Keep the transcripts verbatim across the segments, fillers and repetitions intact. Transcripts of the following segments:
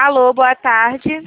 Alô, boa tarde.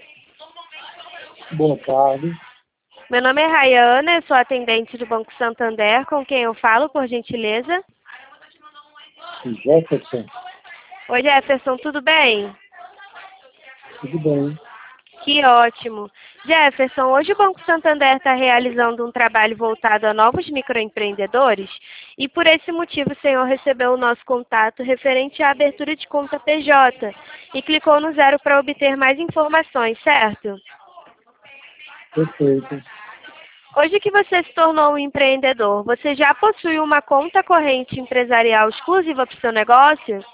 Boa tarde. Meu nome é Rayana, eu sou atendente do Banco Santander, com quem eu falo, por gentileza? Jefferson, Oi, Jefferson, tudo bem? tudo bem? Que ótimo. Jefferson, hoje o Banco Santander está realizando um trabalho voltado a novos microempreendedores e por esse motivo o senhor recebeu o nosso contato referente à abertura de conta P J e clicou no zero para obter mais informações, certo? Perfeito. Hoje que você se tornou um empreendedor, você já possui uma conta corrente empresarial exclusiva para o seu negócio?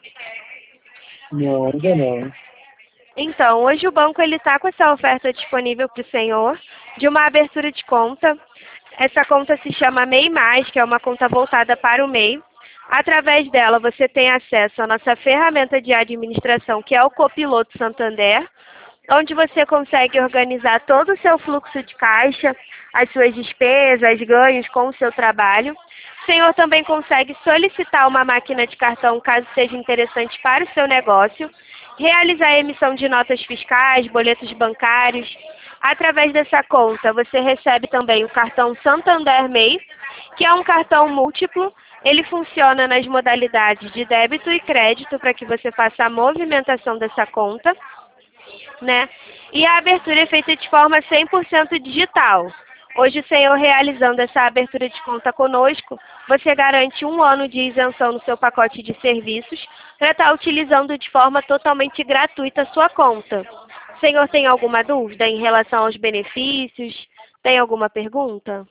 Não, ainda não. Então, hoje o banco ele está com essa oferta disponível para o senhor de uma abertura de conta. Essa conta se chama M E I Mais, que é uma conta voltada para o M E I. Através dela, você tem acesso à nossa ferramenta de administração, que é o Copiloto Santander, onde você consegue organizar todo o seu fluxo de caixa, as suas despesas, ganhos com o seu trabalho. O senhor também consegue solicitar uma máquina de cartão, caso seja interessante para o seu negócio, realizar a emissão de notas fiscais, boletos bancários. Através dessa conta, você recebe também o cartão Santander M E I, que é um cartão múltiplo. Ele funciona nas modalidades de débito e crédito para que você faça a movimentação dessa conta, né? E a abertura é feita de forma cem por cento digital. Hoje, o senhor realizando essa abertura de conta conosco, você garante um ano de isenção no seu pacote de serviços para estar utilizando de forma totalmente gratuita a sua conta. O senhor tem alguma dúvida em relação aos benefícios? Tem alguma pergunta?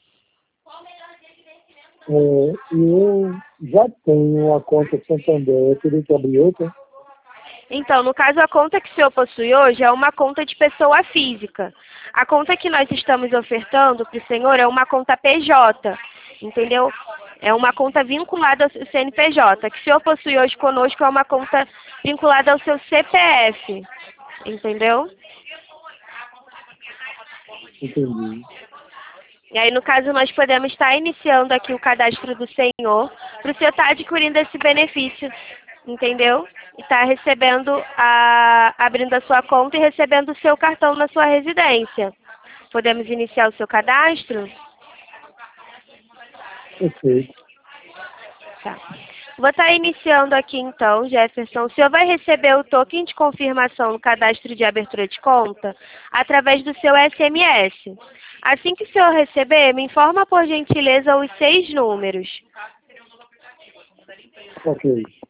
É, eu já tenho uma conta Santander, eu teria que abrir outra? Então, no caso, a conta que o senhor possui hoje é uma conta de pessoa física. A conta que nós estamos ofertando para o senhor é uma conta P J, entendeu? É uma conta vinculada ao seu C N P J. Que o senhor possui hoje conosco é uma conta vinculada ao seu C P F, entendeu? Entendi. E aí, no caso, nós podemos estar iniciando aqui o cadastro do senhor para o senhor estar adquirindo esse benefício, entendeu? E estar recebendo, a, abrindo a sua conta e recebendo o seu cartão na sua residência. Podemos iniciar o seu cadastro? Perfeito. Tá. Vou estar iniciando aqui então, Jefferson. O senhor vai receber o token de confirmação no cadastro de abertura de conta através do seu S M S. Assim que o senhor receber, me informa por gentileza os seis números. Ok.